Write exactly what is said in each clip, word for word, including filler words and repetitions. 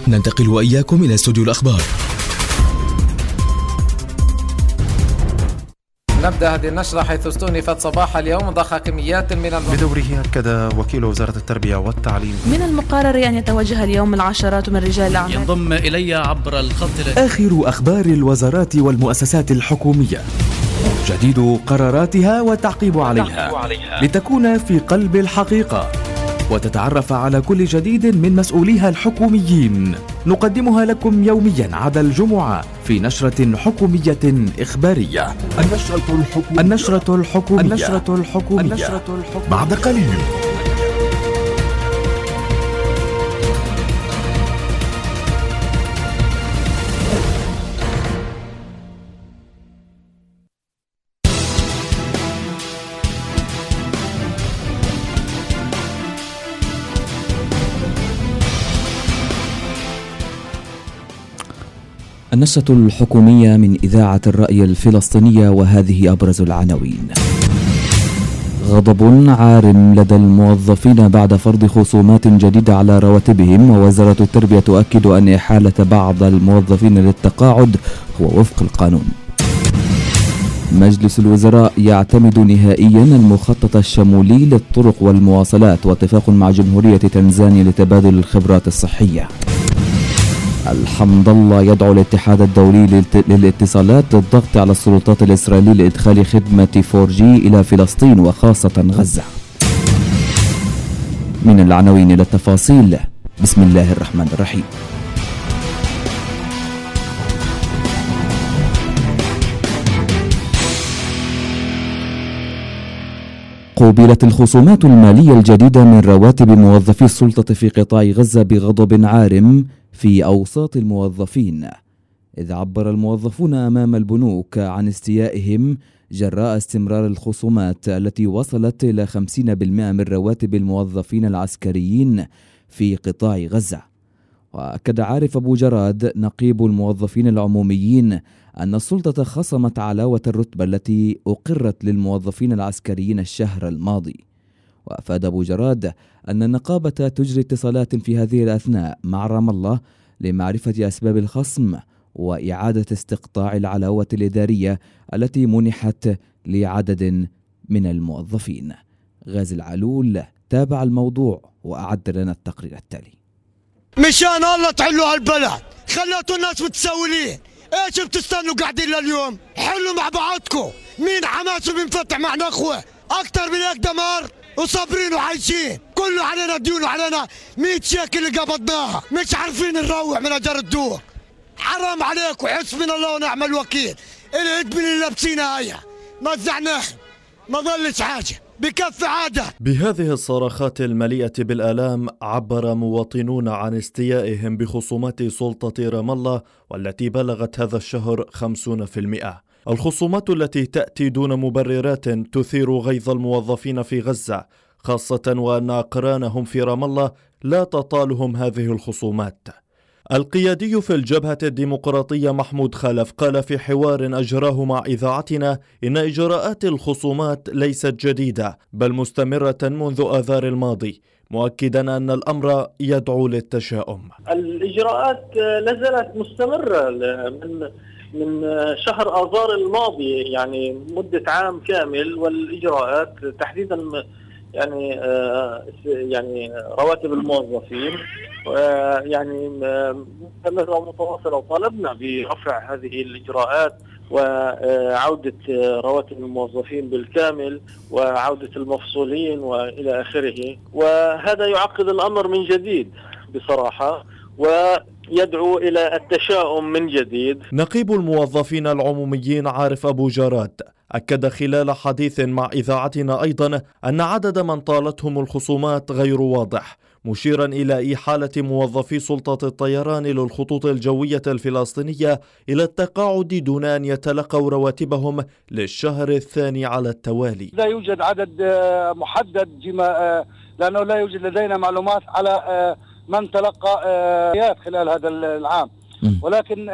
ننتقل وإياكم إلى استوديو الأخبار. نبدأ هذه النشرة حيث استؤنفت صباح اليوم ضخ كميات من الم... بدوره أكد وكيل وزارة التربية والتعليم من المقرر أن يتوجه اليوم العشرات من رجال الأعمال. ينضم إلي عبر الخط. آخر أخبار الوزارات والمؤسسات الحكومية، جديد قراراتها والتعقيب عليها لتكون في قلب الحقيقة وتتعرف على كل جديد من مسؤوليها الحكوميين. نقدمها لكم يوميا عدا الجمعة في نشرة حكومية إخبارية. النشرة الحكومية النشرة الحكومية النشرة الحكومية, النشرة الحكومية. بعد قليل. النشرة الحكومية من إذاعة الرأي الفلسطينية، وهذه أبرز العناوين. غضب عارم لدى الموظفين بعد فرض خصومات جديدة على رواتبهم، ووزارة التربية تؤكد أن إحالة بعض الموظفين للتقاعد هو وفق القانون. مجلس الوزراء يعتمد نهائيا المخطط الشمولي للطرق والمواصلات، واتفاق مع جمهورية تنزانيا لتبادل الخبرات الصحية. الحمد الله يدعو الاتحاد الدولي للاتصالات للضغط على السلطات الإسرائيلية لإدخال خدمة فور جي إلى فلسطين وخاصة غزة. من العناوين إلى التفاصيل. بسم الله الرحمن الرحيم. قوبلت الخصومات المالية الجديدة من رواتب موظفي السلطة في قطاع غزة بغضب عارم في أوساط الموظفين، إذ عبر الموظفون أمام البنوك عن استيائهم جراء استمرار الخصومات التي وصلت إلى خمسين بالمئة من رواتب الموظفين العسكريين في قطاع غزة. وأكد عارف أبو جراد نقيب الموظفين العموميين أن السلطة خصمت علاوة الرتبة التي أقرت للموظفين العسكريين الشهر الماضي. وأفاد أبو جراد أن النقابة تجري اتصالات في هذه الأثناء مع رام الله لمعرفة أسباب الخصم وإعادة استقطاع العلاوة الإدارية التي منحت لعدد من الموظفين. غازي العلول تابع الموضوع وأعد لنا التقرير التالي. مشان الله تحلوا هالبلد، خليتوا الناس متسولين، ايش بتستنوا قاعدين لليوم؟ حلوا مع بعضكم، مين حماسه بينفتح معنا اخوه؟ اكتر من هيك دمار وصابرين وعايشين، كله علينا ديون وعلينا مية شيكل اللي قبضناها، مش عارفين نروح من اجر الدور. حرام عليك وحسبنا الله ونعم الوكيل، الهدم اللي لابسينها هيا مزعناها ما ضلش حاجه، بكف عاده. بهذه الصراخات المليئة بالآلام عبر مواطنون عن استيائهم بخصومات سلطة رام الله والتي بلغت هذا الشهر خمسين بالمئة. الخصومات التي تأتي دون مبررات تثير غيظ الموظفين في غزة، خاصة وأن أقرانهم في رام الله لا تطالهم هذه الخصومات. القيادي في الجبهة الديمقراطية محمود خلف قال في حوار أجراه مع إذاعتنا إن إجراءات الخصومات ليست جديدة بل مستمرة منذ آذار الماضي، مؤكدا أن الأمر يدعو للتشاؤم. الإجراءات لازالت مستمرة من من شهر آذار الماضي، يعني مدة عام كامل، والإجراءات تحديدا يعني يعني رواتب الموظفين يعني مستمرة ومتواصلة، وطالبنا برفع هذه الإجراءات وعودة رواتب الموظفين بالكامل وعودة المفصولين وإلى آخره، وهذا يعقد الأمر من جديد بصراحة ويدعو إلى التشاؤم من جديد. نقيب الموظفين العموميين عارف أبو جراد أكد خلال حديث مع إذاعتنا أيضا أن عدد من طالتهم الخصومات غير واضح، مشيرا إلى إحالة موظفي سلطة الطيران للخطوط الجوية الفلسطينية إلى التقاعد دون أن يتلقوا رواتبهم للشهر الثاني على التوالي. لا يوجد عدد محدد فيما لأنه لا يوجد لدينا معلومات على من تلقى خلال هذا العام، ولكن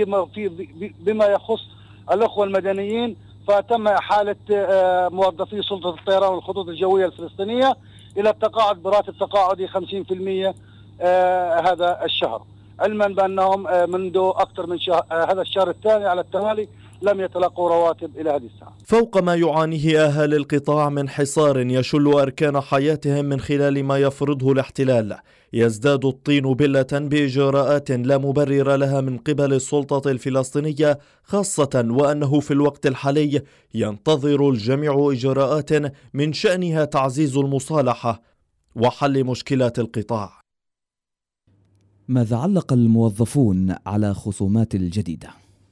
بما يخص الأخوة المدنيين فتم إحالة موظفي سلطة الطيران والخطوط الجوية الفلسطينية إلى التقاعد براتب تقاعدي خمسين بالمئة هذا الشهر. علما بأنهم منذ أكثر من شهر هذا الشهر الثاني على التوالي لم يتلقوا رواتب إلى هذه الساعة. فوق ما يعانيه أهالي القطاع من حصار يشل أركان حياتهم من خلال ما يفرضه الاحتلال، يزداد الطين بلة بإجراءات لا مبرر لها من قبل السلطة الفلسطينية، خاصة وأنه في الوقت الحالي ينتظر الجميع إجراءات من شأنها تعزيز المصالحة وحل مشكلات القطاع. ماذا علق الموظفون على خصومات الجديدة؟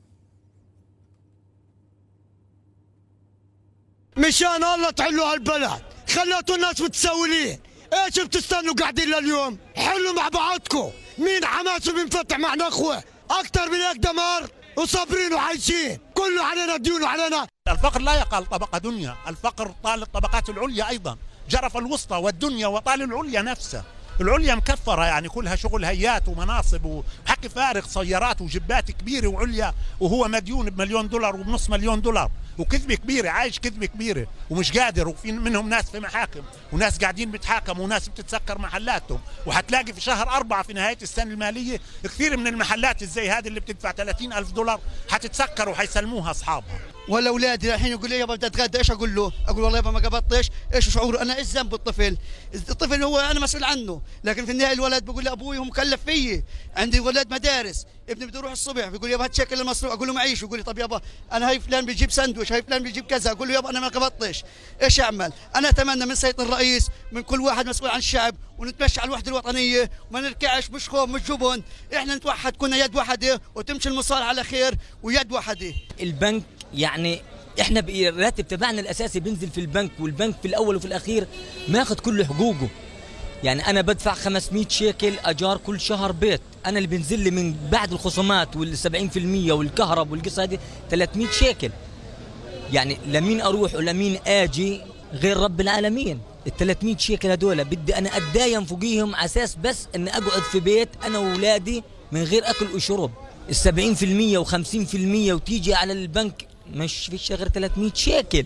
مشان الله تحلوا هالبلد، خليتوا الناس متسولين، ايش بتستنوا قاعدين لليوم؟ حلوا مع بعضكم، مين حماسه بينفتح معنا اخوه؟ اكثر من هيك دمار وصابرين وعايشين، كله علينا ديون وعلينا. الفقر لا يقال طبقة دنيا، الفقر طال الطبقات العليا ايضا، جرف الوسطى والدنيا وطال العليا نفسها. العليا مكفرة يعني كلها شغل هيات ومناصب وحكي فارغ، سيارات وجبات كبيرة وعليا، وهو مديون بمليون دولار وبنص مليون دولار، وكذبة كبيرة، عايش كذبة كبيرة ومش قادر، وفي منهم ناس في محاكم وناس قاعدين بيتحاكموا وناس بتتسكر محلاتهم. وحتلاقي في شهر أربعة في نهاية السنة المالية كثير من المحلات زي هذه اللي بتدفع ثلاثين ألف دولار حتتسكر وحيسلموها أصحابها. ولا اولادي الحين يقول لي يابا بدي اتغدى، ايش اقول له؟ اقول والله يابا ما قبضتش، ايش شعوره؟ انا ايش ذنب الطفل؟ الطفل هو انا مسؤول عنه، لكن في النهايه الولد بقول لي ابوي هو مكلف فيي، عندي ولد مدارس، ابني بده يروح الصبح بيقول يابا هات شكل المصروف، اقول له معيش، يقول لي طب يابا انا هي فلان بيجيب سندويش، هي فلان بيجيب كذا، اقول له يابا انا ما قبضتش، ايش اعمل؟ انا اتمنى من سيد الرئيس من كل واحد مسؤول عن الشعب ونتمشى على الوحده الوطنيه وما نركعش، مش خوف مش جبن، احنا نتوحد، كنا يد واحده وتمشي المصالحه على خير ويد واحده. البنك يعني احنا الراتب تبعنا الاساسي بينزل في البنك، والبنك في الاول وفي الاخير ماخذ كل حقوقه. يعني انا بدفع خمسمية شيكل اجار كل شهر بيت، انا اللي بينزل لي من بعد الخصومات وال70% والكهرب والقصه هذه ثلاثمية شيكل. يعني لمين اروح ولمين اجي غير رب العالمين؟ ال ثلاثمية شيكل هذول بدي انا اتداين فوقيهم على اساس بس اني اقعد في بيت انا واولادي من غير اكل وشرب. السبعين في المية وخمسين في المية وتيجي على البنك مش فيش غير ثلاثمية شيكل.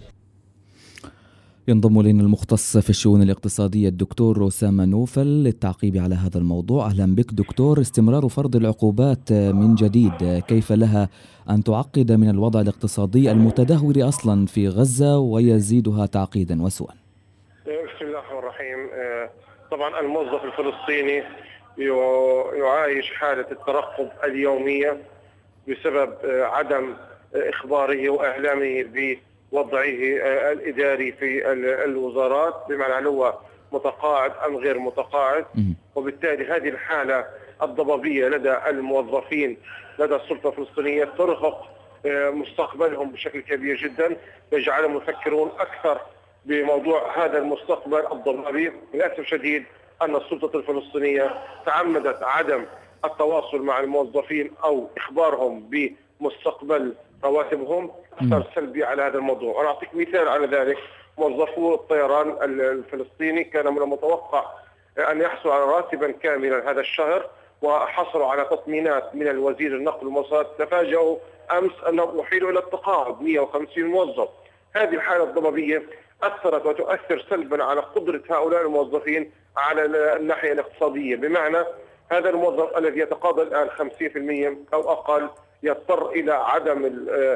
ينضم إلينا المختص في الشؤون الاقتصادية الدكتور أسامة نوفل للتعقيب على هذا الموضوع. أهلا بك دكتور. استمرار فرض العقوبات من جديد، كيف لها أن تعقد من الوضع الاقتصادي المتدهور أصلا في غزة ويزيدها تعقيدا وسوءا؟ بسم الله الرحمن الرحيم. طبعا الموظف الفلسطيني يعايش حالة الترقب اليومية بسبب عدم إخباره وإعلامه بوضعه الإداري في الوزارات، بمعنى هل هو متقاعد أم غير متقاعد، وبالتالي هذه الحالة الضبابية لدى الموظفين لدى السلطة الفلسطينية ترهق مستقبلهم بشكل كبير جدا، يجعلهم يفكرون أكثر بموضوع هذا المستقبل الضبابي. للأسف الشديد أن السلطة الفلسطينية تعمدت عدم التواصل مع الموظفين أو إخبارهم بمستقبل رواتبهم أثر سلبي على هذا الموضوع. أنا أعطيك مثال على ذلك. موظفو الطيران الفلسطيني كان من المتوقع أن يحصلوا على راتبا كاملا هذا الشهر، وحصلوا على تطمينات من الوزير النقل والمواصلات، تفاجئوا أمس أنهم أحيلوا إلى التقاعد مئة وخمسين موظف. هذه الحالة الضبابية أثرت وتؤثر سلبا على قدرة هؤلاء الموظفين على الناحية الاقتصادية، بمعنى هذا الموظف الذي يتقاضى الآن خمسين بالمئة أو أقل يضطر إلى عدم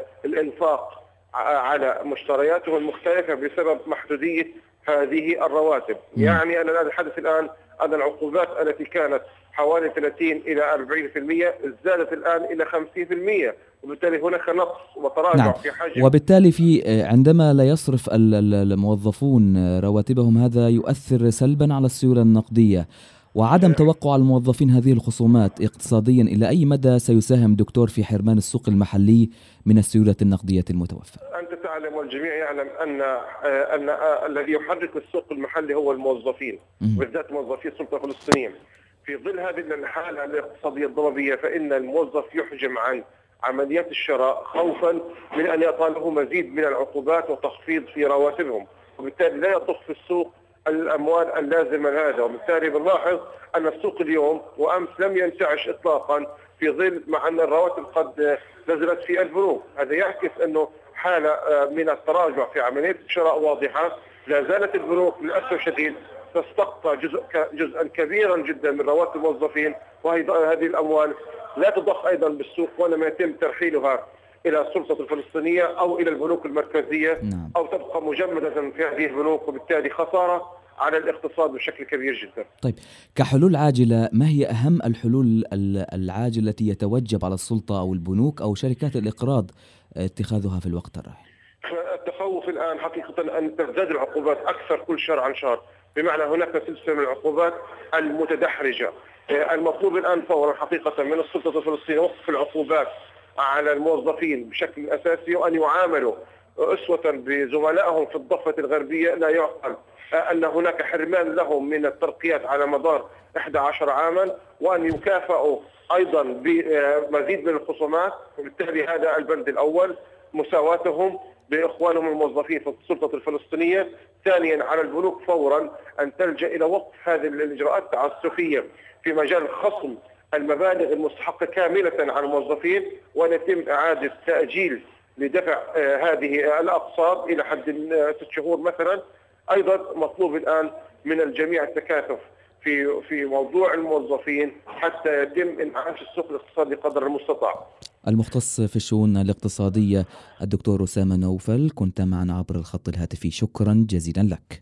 الإنفاق على مشترياته المختلفة بسبب محدودية هذه الرواتب. يعني أن الحدث الآن أن العقوبات التي كانت حوالي ثلاثين إلى أربعين بالمئة زادت الآن إلى خمسين بالمئة، وبالتالي هناك نقص وتراجع نعم. في حجم. وبالتالي في عندما لا يصرف الموظفون رواتبهم هذا يؤثر سلبا على السيولة النقدية، وعدم توقع الموظفين هذه الخصومات اقتصاديا إلى أي مدى سيساهم دكتور في حرمان السوق المحلي من السيولة النقدية المتوفرة؟ أنت تعلم والجميع يعلم أن أن الذي يحرك السوق المحلي هو الموظفين، بالذات موظفي السلطة الفلسطينية. في ظل هذه الحالة الاقتصادية الضبابية فإن الموظف يحجم عن عمليات الشراء خوفا من أن يطاله مزيد من العقوبات وتخفيض في رواتبهم، وبالتالي لا يضخ في السوق الأموال اللازمة لهذا. وبالتالي بنلاحظ أن السوق اليوم وأمس لم ينتعش إطلاقا في ظل مع أن الرواتب قد نزلت في البنوك. هذا يعكس أنه حالة من التراجع في عملية الشراء واضحة. لا زالت البنوك للأسف الشديد تستقطع جزء جزءا كبيرا جدا من رواتب الموظفين، وهذه الأموال لا تضخ أيضا بالسوق وإنما يتم ترحيلها إلى السلطة الفلسطينية أو إلى البنوك المركزية نعم. أو تبقى مجمدة في هذه البنوك، وبالتالي خسارة على الاقتصاد بشكل كبير جدا. طيب، كحلول عاجلة ما هي أهم الحلول العاجلة التي يتوجب على السلطة أو البنوك أو شركات الإقراض اتخاذها في الوقت الراهن؟ التخوف الآن حقيقة أن تزداد العقوبات أكثر كل شهر عن شهر، بمعنى هناك سلسلة من العقوبات المتدحرجة. المطلوب الآن فورا حقيقة من السلطة الفلسطينية وقف العقوبات على الموظفين بشكل أساسي، وأن يعاملوا أسوة بزملائهم في الضفة الغربية. لا يعقل أن هناك حرمان لهم من الترقيات على مدار إحدى عشر عاما، وأن يكافئوا أيضا بمزيد من الخصومات. وبالتالي هذا البند الأول، مساواتهم بإخوانهم الموظفين في السلطة الفلسطينية. ثانيا، على البنوك فورا أن تلجأ إلى وقف هذه الإجراءات التعسفية في مجال خصم المبالغ المستحقة كاملة على الموظفين، وأن يتم إعادة تأجيل لدفع هذه الأقساط إلى حد ست شهور مثلا. أيضا مطلوب الآن من الجميع التكاتف في في موضوع الموظفين حتى يتم انعاش السوق الاقتصادي قدر المستطاع. المختص في الشؤون الاقتصادية الدكتور أسامة نوفل، كنت معنا عبر الخط الهاتفي، شكرا جزيلا لك.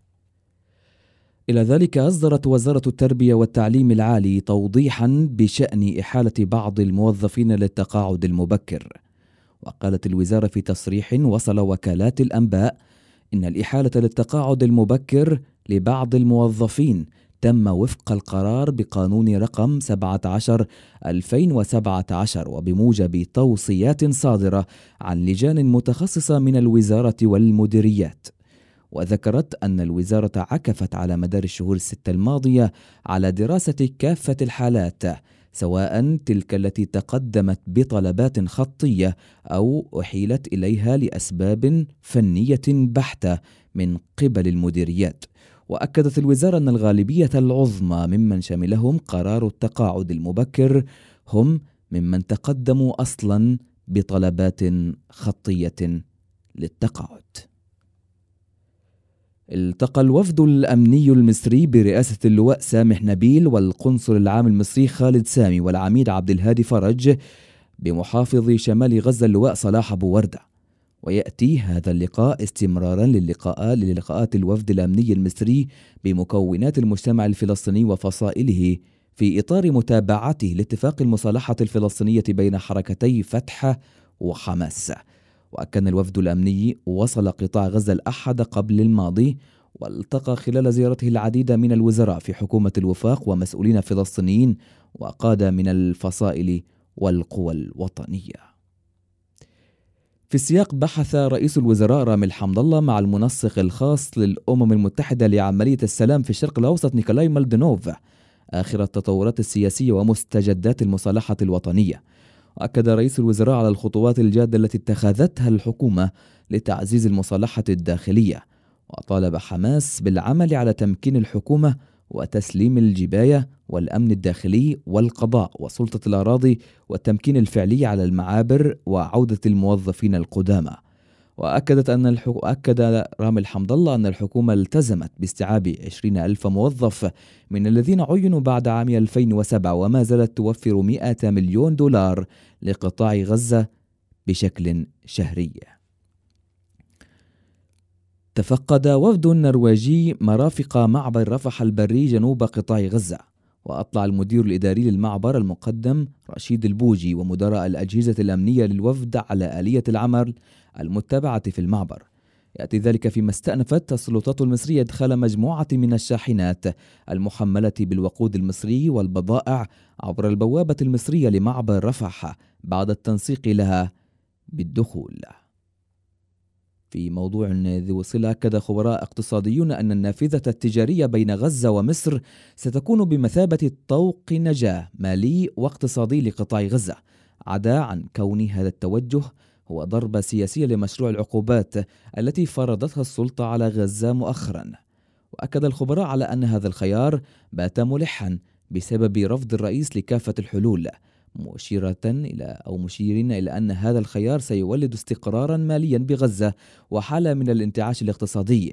إلى ذلك أصدرت وزارة التربية والتعليم العالي توضيحا بشأن إحالة بعض الموظفين للتقاعد المبكر. وقالت الوزارة في تصريح وصل وكالات الأنباء إن الإحالة للتقاعد المبكر لبعض الموظفين تم وفق القرار بقانون رقم سبعة عشر ألفين وسبعة عشر، وبموجب توصيات صادرة عن لجان متخصصة من الوزارة والمديريات. وذكرت أن الوزارة عكفت على مدار الشهور الستة الماضية على دراسة كافة الحالات، سواء تلك التي تقدمت بطلبات خطية أو أحيلت إليها لأسباب فنية بحتة من قبل المديريات. وأكدت الوزارة أن الغالبية العظمى ممن شملهم قرار التقاعد المبكر هم ممن تقدموا أصلا بطلبات خطية للتقاعد. التقى الوفد الأمني المصري برئاسة اللواء سامح نبيل والقنصل العام المصري خالد سامي والعميد عبد الهادي فرج بمحافظ شمال غزة اللواء صلاح أبو وردة. ويأتي هذا اللقاء استمرارا للقاءات للقاءات الوفد الأمني المصري بمكونات المجتمع الفلسطيني وفصائله في إطار متابعته لاتفاق المصالحة الفلسطينية بين حركتي فتح وحماس. وكان الوفد الأمني وصل قطاع غزة الأحد قبل الماضي، والتقى خلال زيارته العديد من الوزراء في حكومة الوفاق ومسؤولين فلسطينيين وقادة من الفصائل والقوى الوطنية. في السياق بحث رئيس الوزراء رامي الحمد الله مع المنسق الخاص للأمم المتحدة لعملية السلام في الشرق الأوسط نيكولاي مالدينوف آخر التطورات السياسية ومستجدات المصالحة الوطنية. وأكد رئيس الوزراء على الخطوات الجادة التي اتخذتها الحكومة لتعزيز المصالحة الداخلية، وطالب حماس بالعمل على تمكين الحكومة وتسليم الجباية والأمن الداخلي والقضاء وسلطة الأراضي والتمكين الفعلي على المعابر وعودة الموظفين القدامى. وأكدت أن الحك... أكد رامي الحمد الله أن الحكومة التزمت باستيعاب عشرين ألف موظف من الذين عينوا بعد عام ألفين وسبعة، وما زالت توفر مئة مليون دولار لقطاع غزة بشكل شهري. تفقد وفد نرويجي مرافق معبر رفح البري جنوب قطاع غزة. وأطلع المدير الإداري للمعبر المقدم رشيد البوجي ومدراء الأجهزة الأمنية للوفد على آلية العمل المتبعة في المعبر. يأتي ذلك فيما استأنفت السلطات المصرية إدخال مجموعة من الشاحنات المحملة بالوقود المصري والبضائع عبر البوابة المصرية لمعبر رفح بعد التنسيق لها بالدخول. في موضوع ذي صلة، أكد خبراء اقتصاديون أن النافذة التجارية بين غزة ومصر ستكون بمثابة طوق نجاة مالي واقتصادي لقطاع غزة، عدا عن كون هذا التوجه هو ضربة سياسية لمشروع العقوبات التي فرضتها السلطة على غزة مؤخرا. وأكد الخبراء على أن هذا الخيار بات ملحا بسبب رفض الرئيس لكافة الحلول، مشيرة إلى أو مشيرين إلى أن هذا الخيار سيولد استقرارا ماليا بغزة وحالة من الانتعاش الاقتصادي،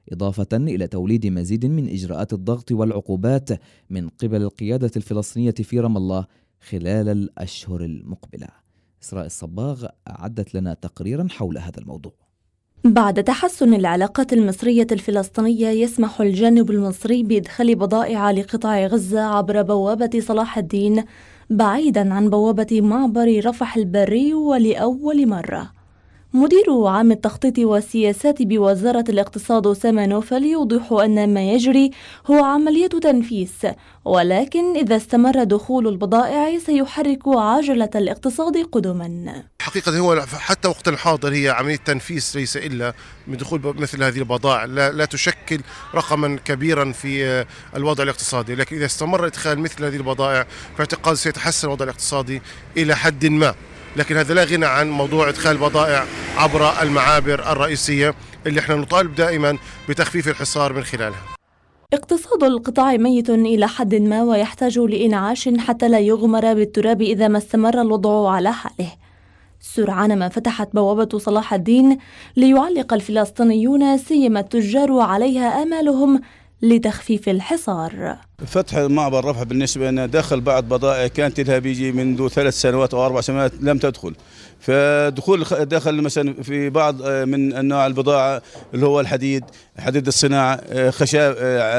إضافة إلى توليد مزيد من إجراءات الضغط والعقوبات من قبل القيادة الفلسطينية في رام الله خلال الأشهر المقبلة. إسراء الصباغ أعدت لنا تقريرا حول هذا الموضوع. بعد تحسن العلاقات المصرية الفلسطينية، يسمح الجانب المصري بإدخال بضائع لقطاع غزة عبر بوابة صلاح الدين بعيدا عن بوابة معبر رفح البري ولأول مرة. مدير عام التخطيط والسياسات بوزارة الاقتصاد أسامة نوفل يوضح أن ما يجري هو عملية تنفيس، ولكن إذا استمر دخول البضائع سيحرك عجلة الاقتصاد قدما. حقيقة هو حتى وقت الحاضر هي عملية تنفيس ليس إلا من دخول مثل هذه البضائع، لا, لا تشكل رقما كبيرا في الوضع الاقتصادي، لكن إذا استمر إدخال مثل هذه البضائع فاعتقاد سيتحسن الوضع الاقتصادي إلى حد ما، لكن هذا لا غنى عن موضوع إدخال البضائع عبر المعابر الرئيسية اللي احنا نطالب دائما بتخفيف الحصار من خلالها. اقتصاد القطاع ميت إلى حد ما ويحتاج لإنعاش حتى لا يغمر بالتراب إذا ما استمر الوضع على حاله. سرعان ما فتحت بوابة صلاح الدين ليعلق الفلسطينيون سيما التجار عليها آمالهم لتخفيف الحصار. فتح معبر رفح بالنسبة لنا دخل بعض بضائع كانت لها بيجي منذ ثلاث سنوات أو أربع سنوات لم تدخل، فدخول دخل مثلا في بعض من أنواع البضاعة اللي هو الحديد، حديد الصناعة، خشب،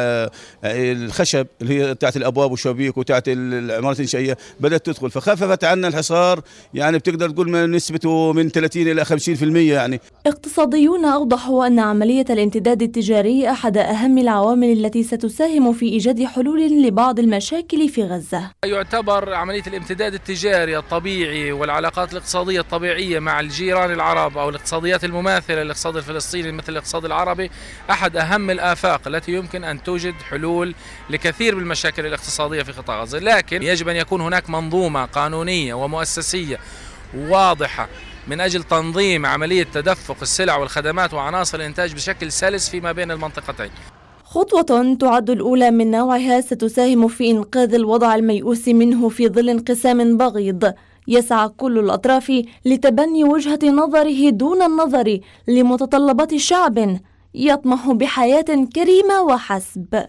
الخشب اللي هي تحت الأبواب والشبابيك وتحت العمارات الإنشائية بدأت تدخل، فخففت عنا الحصار، يعني بتقدر تقول من نسبته من ثلاثين إلى خمسين بالمئة. يعني اقتصاديون أوضحوا أن عملية الامتداد التجاري أحد أهم العوامل التي ستساهم في إيجاد حلول لبعض المشاكل في غزة. يعتبر عملية الامتداد التجاري الطبيعي والعلاقات الاقتصادية الطبيعية مع الجيران العرب أو الاقتصاديات المماثلة للاقتصاد الفلسطيني مثل الاقتصاد العربي أحد أهم الآفاق التي يمكن أن توجد حلول لكثير من المشاكل الاقتصادية في قطاع غزة، لكن يجب أن يكون هناك منظومة قانونية ومؤسسية واضحة من أجل تنظيم عملية تدفق السلع والخدمات وعناصر الإنتاج بشكل سلس فيما بين المنطقتين. خطوة تعد الأولى من نوعها ستساهم في إنقاذ الوضع الميؤوس منه في ظل انقسام بغيض يسعى كل الأطراف لتبني وجهة نظره دون النظر لمتطلبات شعب يطمح بحياة كريمة وحسب.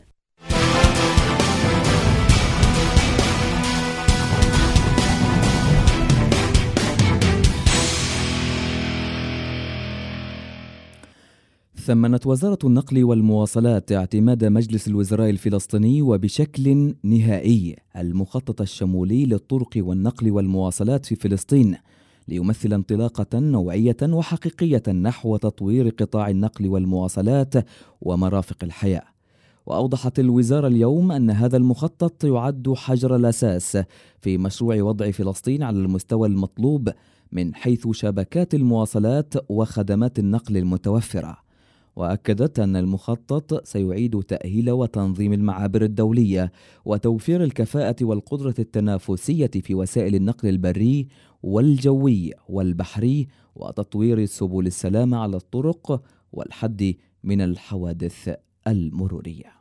ثمنت وزارة النقل والمواصلات اعتماد مجلس الوزراء الفلسطيني وبشكل نهائي المخطط الشمولي للطرق والنقل والمواصلات في فلسطين، ليمثل انطلاقة نوعية وحقيقية نحو تطوير قطاع النقل والمواصلات ومرافق الحياة. وأوضحت الوزارة اليوم أن هذا المخطط يعد حجر الأساس في مشروع وضع فلسطين على المستوى المطلوب من حيث شبكات المواصلات وخدمات النقل المتوفرة. وأكدت أن المخطط سيعيد تأهيل وتنظيم المعابر الدولية وتوفير الكفاءة والقدرة التنافسية في وسائل النقل البري والجوي والبحري وتطوير سبل السلامة على الطرق والحد من الحوادث المرورية.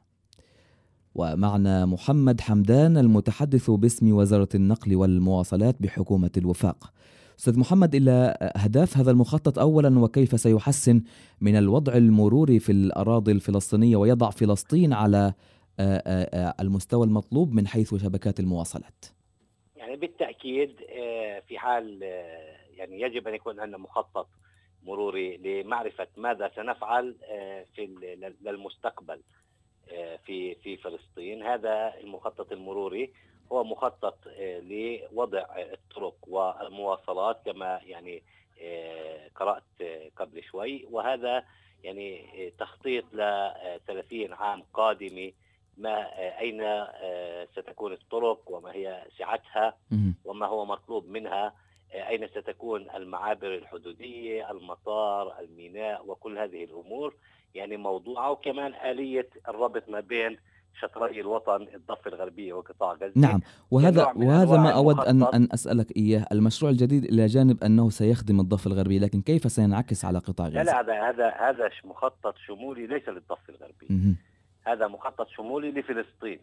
ومعنا محمد حمدان المتحدث باسم وزارة النقل والمواصلات بحكومة الوفاق. أستاذ محمد، إلى أهداف هذا المخطط أولا، وكيف سيحسن من الوضع المروري في الأراضي الفلسطينية ويضع فلسطين على المستوى المطلوب من حيث شبكات المواصلات؟ يعني بالتأكيد في حال يعني يجب أن يكون عندنا مخطط مروري لمعرفة ماذا سنفعل في للمستقبل في في فلسطين. هذا المخطط المروري هو مخطط لوضع الطرق والمواصلات كما يعني قرأت قبل شوي، وهذا يعني تخطيط ل ثلاثين عام قادمة، ما أين ستكون الطرق وما هي سعتها وما هو مطلوب منها، أين ستكون المعابر الحدودية، المطار، الميناء، وكل هذه الأمور يعني موضوعة، وكمان آلية الربط ما بين شطري الوطن الضفة الغربية وقطاع غزة. نعم، وهذا وهذا ما أود أن أن أسألك إياه. المشروع الجديد إلى جانب أنه سيخدم الضفة الغربية، لكن كيف سينعكس على قطاع غزة؟ لا هذا هذا هذا مخطط شمولي ليس للضفة الغربية. م- هذا مخطط شمولي لفلسطين،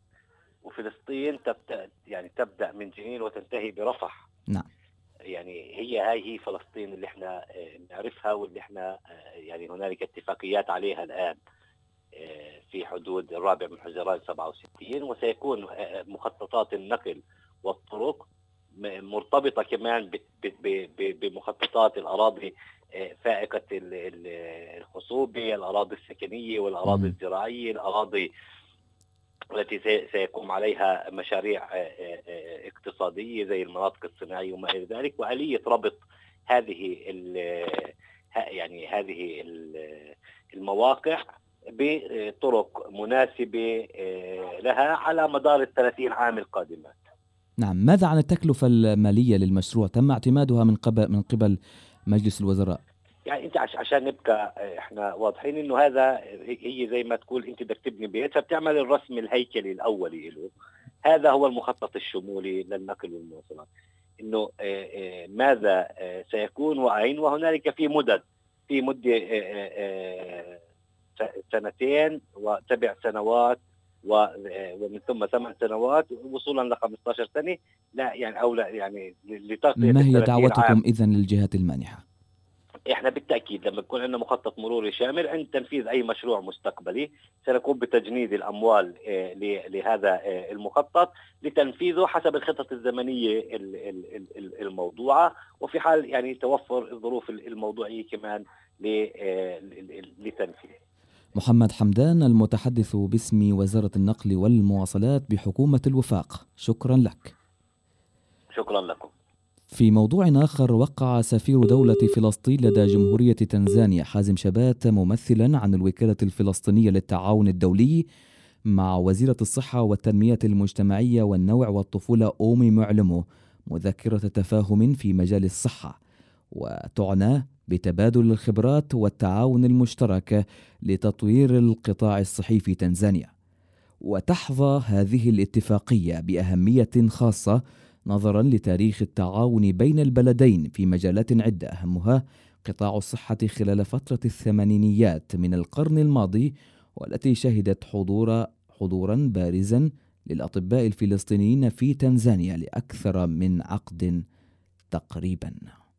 وفلسطين تبدأ يعني تبدأ من جنين وتنتهي برفح. نعم. يعني هي هاي هي فلسطين اللي احنا نعرفها واللي احنا يعني هنالك اتفاقيات عليها الآن. في حدود الرابع من حزيران سبعة وستين، وسيكون مخططات النقل والطرق مرتبطة كمان بمخططات الأراضي فائقة الخصوبة، الأراضي السكنية والأراضي الزراعية، الأراضي التي سيقوم عليها مشاريع اقتصادية زي المناطق الصناعية وما إلى ذلك، وآلية ربط هذه يعني هذه المواقع بطرق مناسبة لها على مدار الثلاثين عام القادمة. نعم، ماذا عن التكلفة المالية للمشروع؟ تم اعتمادها من قبل من قبل مجلس الوزراء؟ يعني انت عشان نبقى احنا واضحين انه هذا هي زي ما تقول انت بدك تبني بيت فبتعمل الرسم الهيكلي الاولي له. هذا هو المخطط الشمولي للنقل والمواصلات، انه ماذا سيكون واين، وهنالك في مدد في مدة سنتين وسبع سنوات ومن ثم ثمان سنوات وصولا ل خمسة عشر سنة. لا يعني او لا يعني لتغطية. ما هي دعوتكم اذن للجهات المانحة؟ احنا بالتاكيد لما يكون عندنا مخطط مروري شامل عند تنفيذ اي مشروع مستقبلي سنقوم بتجنيد الاموال لهذا المخطط لتنفيذه حسب الخطط الزمنيه الموضوعه، وفي حال يعني توفر الظروف الموضوعيه كمان لتنفيذ. محمد حمدان المتحدث باسم وزارة النقل والمواصلات بحكومة الوفاق، شكرا لك. شكرا لكم. في موضوع آخر، وقع سفير دولة فلسطين لدى جمهورية تنزانيا حازم شبات ممثلا عن الوكالة الفلسطينية للتعاون الدولي مع وزيرة الصحة والتنمية المجتمعية والنوع والطفولة أومي معلمو مذكرة تفاهم في مجال الصحة، وتعنى بتبادل الخبرات والتعاون المشترك لتطوير القطاع الصحي في تنزانيا. وتحظى هذه الاتفاقية بأهمية خاصة نظرا لتاريخ التعاون بين البلدين في مجالات عدة، أهمها قطاع الصحة خلال فترة الثمانينيات من القرن الماضي، والتي شهدت حضور حضورا بارزا للأطباء الفلسطينيين في تنزانيا لأكثر من عقد تقريبا.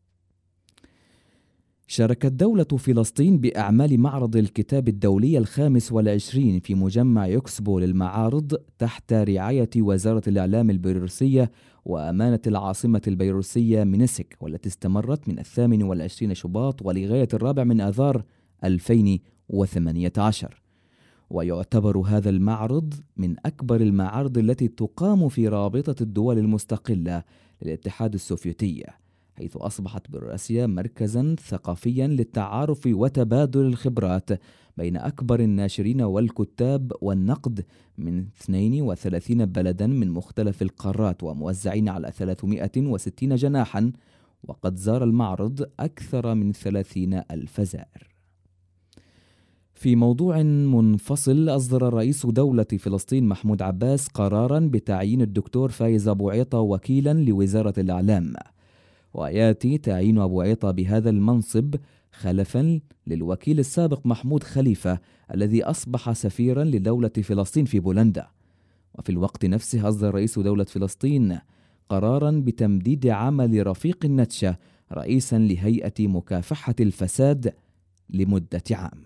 شاركت دولة فلسطين بأعمال معرض الكتاب الدولي الخامس والعشرين في مجمع يوكسبو للمعارض تحت رعاية وزارة الإعلام البيلاروسية وأمانة العاصمة البيلاروسية مينسك، والتي استمرت من الثامن والعشرين شباط ولغاية الرابع من آذار ألفين وثمانية عشر. ويعتبر هذا المعرض من أكبر المعارض التي تقام في رابطة الدول المستقلة للاتحاد السوفيتي، حيث أصبحت بيلاروسيا مركزا ثقافيا للتعارف وتبادل الخبرات بين أكبر الناشرين والكتاب والنقد من اثنين وثلاثين بلدا من مختلف القارات وموزعين على ثلاثمائة وستين جناحا، وقد زار المعرض أكثر من ثلاثين ألف زائر. في موضوع منفصل، أصدر رئيس دولة فلسطين محمود عباس قرارا بتعيين الدكتور فايز أبو عيطة وكيلا لوزارة الإعلام، ويأتي تعيين أبو عيطة بهذا المنصب خلفا للوكيل السابق محمود خليفة الذي أصبح سفيرا لدولة فلسطين في بولندا. وفي الوقت نفسه أصدر رئيس دولة فلسطين قرارا بتمديد عمل رفيق النتشة رئيسا لهيئة مكافحة الفساد لمدة عام.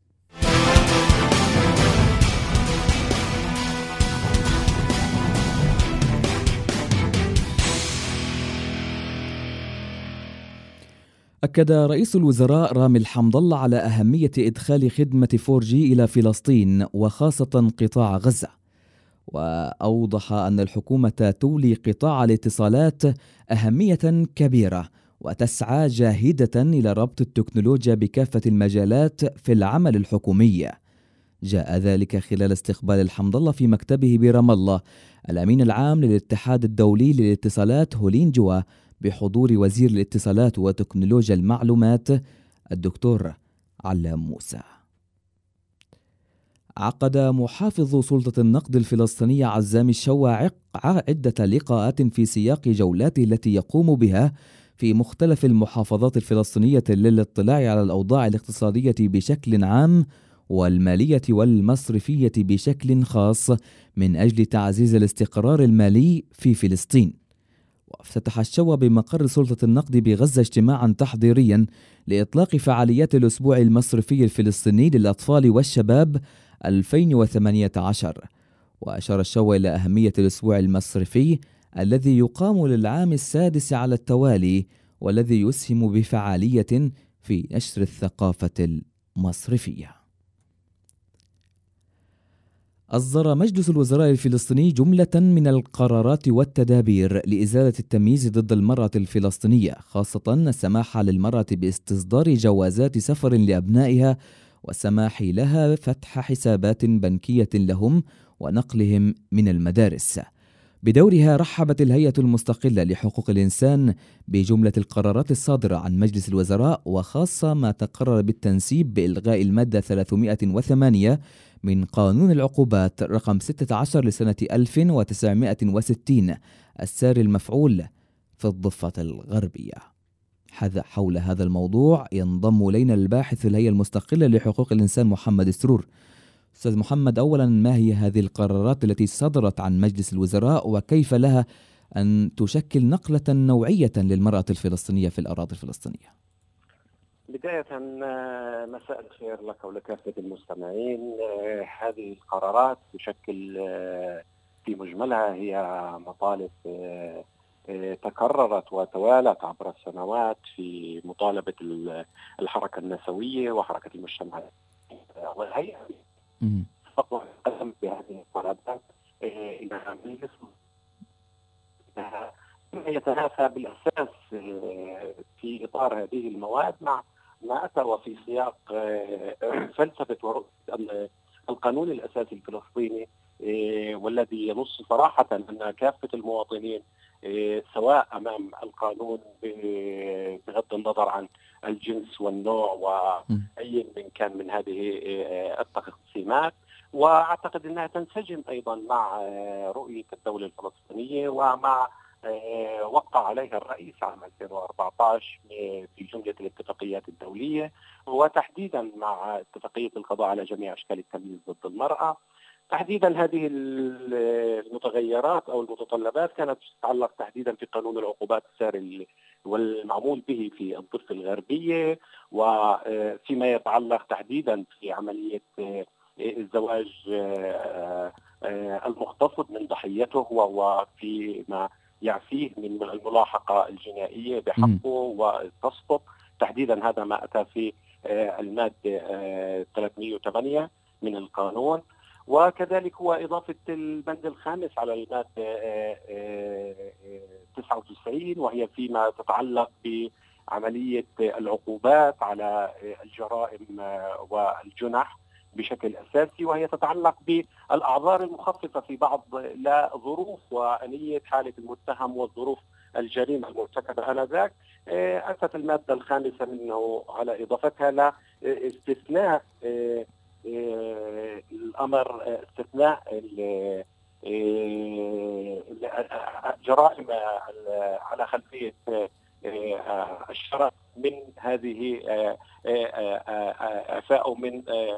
أكد رئيس الوزراء رامي الحمد الله على أهمية إدخال خدمة فور جي إلى فلسطين وخاصة قطاع غزة، وأوضح أن الحكومة تولي قطاع الاتصالات أهمية كبيرة وتسعى جاهدة إلى ربط التكنولوجيا بكافة المجالات في العمل الحكومي. جاء ذلك خلال استقبال الحمد الله في مكتبه برام الله الأمين العام للاتحاد الدولي للاتصالات هولين جوا بحضور وزير الاتصالات وتكنولوجيا المعلومات الدكتور علام موسى. عقد محافظ سلطة النقد الفلسطينية عزام الشواعق عدة لقاءات في سياق جولاته التي يقوم بها في مختلف المحافظات الفلسطينية للاطلاع على الأوضاع الاقتصادية بشكل عام والمالية والمصرفية بشكل خاص من أجل تعزيز الاستقرار المالي في فلسطين. وافتتح الشوا بمقر سلطة النقد بغزة اجتماعا تحضيريا لإطلاق فعاليات الأسبوع المصرفي الفلسطيني للأطفال والشباب ألفين وثمانية عشر. وأشار الشوا إلى أهمية الأسبوع المصرفي الذي يقام للعام السادس على التوالي، والذي يسهم بفعالية في نشر الثقافة المصرفية. أصدر مجلس الوزراء الفلسطيني جملة من القرارات والتدابير لإزالة التمييز ضد المرأة الفلسطينية، خاصة السماح للمرأة باستصدار جوازات سفر لأبنائها والسماح لها فتح حسابات بنكية لهم ونقلهم من المدارس. بدورها رحبت الهيئة المستقلة لحقوق الإنسان بجملة القرارات الصادرة عن مجلس الوزراء، وخاصة ما تقرر بالتنسيب بإلغاء المادة ثلاثمائة وثمانية من قانون العقوبات رقم ستة عشر لسنة ألف وتسعمائة وستين الساري المفعول في الضفة الغربية. حول هذا الموضوع ينضم إلينا الباحث الهيئة المستقلة لحقوق الإنسان محمد السرور. أستاذ محمد، أولا ما هي هذه القرارات التي صدرت عن مجلس الوزراء، وكيف لها أن تشكل نقلة نوعية للمرأة الفلسطينية في الأراضي الفلسطينية؟ بداية مساء الخير لك ولكافة المستمعين. هذه القرارات تشكل في مجملها هي مطالب تكررت وتوالت عبر السنوات في مطالبة الحركة النسوية وحركة المجتمع والهيئة خطوة قدم بهذه القرارات إنها يتنافى بالأساس في إطار هذه المواد مع ما أتى وفي سياق فلسفة ورؤية القانون الأساسي الفلسطيني، والذي ينص صراحة أن كافة المواطنين سواء أمام القانون بغض النظر عن الجنس والنوع وأي من كان من هذه التقسيمات. وأعتقد أنها تنسجم أيضا مع رؤية الدولة الفلسطينية ومع وقع عليها الرئيس عام ألفين وأربعة عشر في جملة الاتفاقيات الدولية، وتحديدا مع اتفاقية القضاء على جميع أشكال التمييز ضد المرأة. تحديدا هذه المتغيرات أو المتطلبات كانت تتعلق تحديدا في قانون العقوبات الساري والمعمول به في الضفة الغربية، وفيما يتعلق تحديدا في عملية الزواج المغتصب من ضحيته وفيما يعفيه من الملاحقة الجنائية بحقه وتسقط. تحديدا هذا ما أتى في المادة ثلاثمائة وثمانية من القانون، وكذلك هو إضافة البند الخامس على المادة تسعة وتسعين وهي فيما تتعلق بعملية العقوبات على الجرائم والجنح بشكل أساسي، وهي تتعلق بالأعذار المخففة في بعض لا ظروف وآنية حالة المتهم والظروف الجريمة المرتكبة آنذاك. أتت المادة الخامسة منه على إضافتها لاستثناء الأمر استثناء الجرائم على خلفية الشرع من هذه أفاء من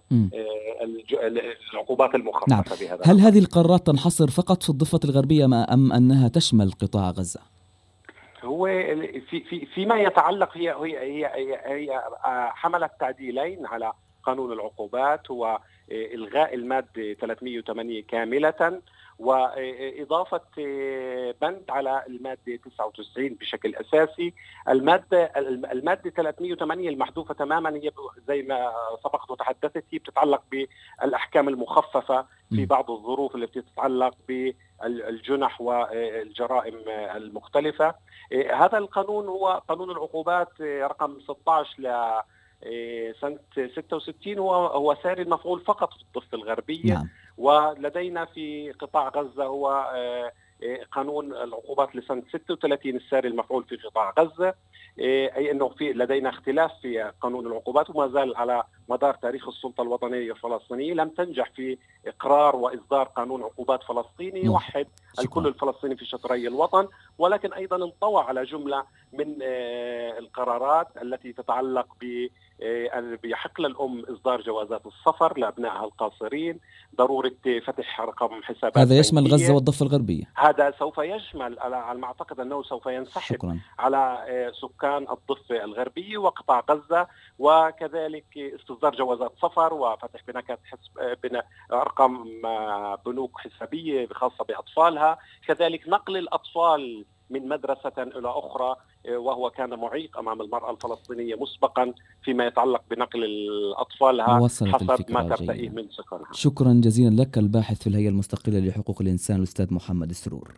العقوبات المخففة. نعم. بهذا هل هذه القرارات تنحصر فقط في الضفة الغربية أم أنها تشمل قطاع غزة؟ هو في في فيما يتعلق هي هي هي, هي حملت تعديلين على قانون العقوبات، هو إلغاء المادة ثلاثمائة وثمانية كاملة وإضافة بند على المادة تسعة وتسعين بشكل أساسي. المادة المادة ثلاثمائة وثمانية المحذوفة تماما هي زي ما سبقت وتحدثت، هي بتتعلق بالأحكام المخففة في بعض الظروف التي تتعلق بالجنح والجرائم المختلفة. هذا القانون هو قانون العقوبات رقم ستة عشر ل سنة ستة وستين، هو ساري المفعول فقط في الضفة الغربية. نعم. ولدينا في قطاع غزة هو قانون العقوبات لسنة ستة وثلاثين الساري المفعول في قطاع غزة، أي أنه في لدينا اختلاف في قانون العقوبات، وما زال على مدار تاريخ السلطة الوطنية الفلسطينية لم تنجح في إقرار وإصدار قانون عقوبات فلسطيني يوحد الكل الفلسطيني في شطري الوطن، ولكن أيضا انطوى على جملة من القرارات التي تتعلق بحق للأم إصدار جوازات السفر لأبنائها القاصرين، ضرورة فتح رقم حسابات. هذا يشمل غزة والضفة الغربية؟ هذا سوف يشمل، على ما أعتقد أنه سوف ينسحب شكرا. على سكان الضفة الغربية وقطاع غزة، وكذلك استصدار إصدار جوازات سفر وفتح بنكات حسب بنا أرقام بنوك حسابية خاصة بأطفالها، كذلك نقل الأطفال من مدرسة إلى أخرى، وهو كان معيق أمام المرأة الفلسطينية مسبقا فيما يتعلق بنقل الأطفال حسب ما ترتئيه من سكنها. شكرا جزيلا لك الباحث في الهيئة المستقلة لحقوق الإنسان الأستاذ محمد السرور.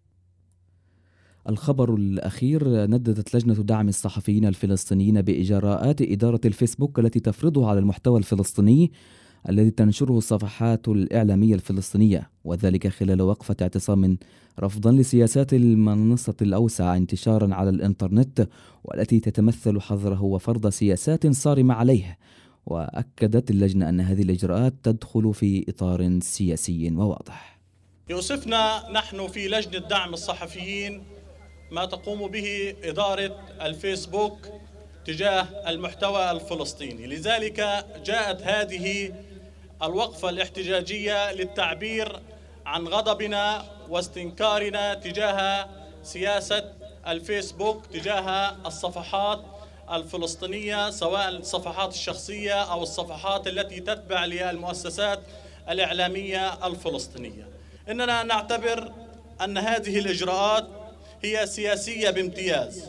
الخبر الأخير: نددت لجنة دعم الصحفيين الفلسطينيين بإجراءات إدارة الفيسبوك التي تفرضها على المحتوى الفلسطيني الذي تنشره الصفحات الإعلامية الفلسطينية، وذلك خلال وقفة اعتصام رفضا لسياسات المنصة الأوسع انتشارا على الإنترنت، والتي تتمثل حظره وفرض سياسات صارمة عليه. وأكدت اللجنة أن هذه الإجراءات تدخل في إطار سياسي وواضح. يوصفنا نحن في لجنة دعم الصحفيين ما تقوم به إدارة الفيسبوك تجاه المحتوى الفلسطيني، لذلك جاءت هذه الوقفة الاحتجاجية للتعبير عن غضبنا واستنكارنا تجاه سياسة الفيسبوك تجاه الصفحات الفلسطينية، سواء الصفحات الشخصية أو الصفحات التي تتبع للمؤسسات الإعلامية الفلسطينية. إننا نعتبر أن هذه الإجراءات هي سياسية بامتياز.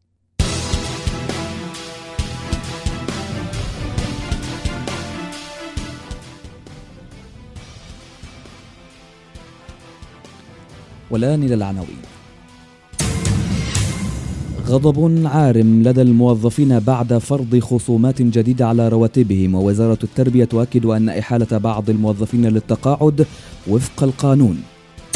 والآن إلى العناوين. غضب عارم لدى الموظفين بعد فرض خصومات جديدة على رواتبهم، ووزارة التربية تؤكد أن إحالة بعض الموظفين للتقاعد وفق القانون.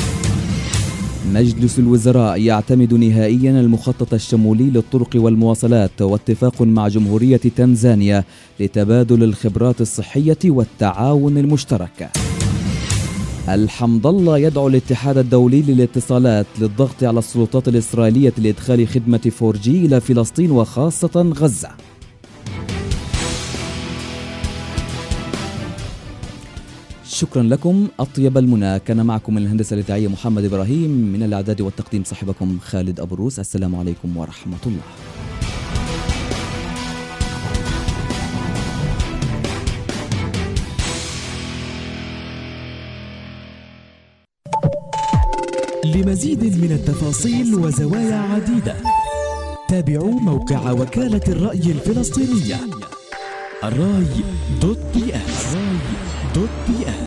مجلس الوزراء يعتمد نهائيا المخطط الشمولي للطرق والمواصلات، واتفاق مع جمهورية تنزانيا لتبادل الخبرات الصحية والتعاون المشترك. الحمد الله يدعو الاتحاد الدولي للاتصالات للضغط على السلطات الإسرائيلية لإدخال خدمة فور جي إلى فلسطين وخاصة غزة. شكرا لكم، أطيب المنى. كان معكم من الهندسة الإذاعية محمد إبراهيم، من الإعداد والتقديم صاحبكم خالد أبو الروس. السلام عليكم ورحمة الله. لمزيد من التفاصيل وزوايا عديدة تابعوا موقع وكالة الرأي الفلسطينية الراي دوت بي اس.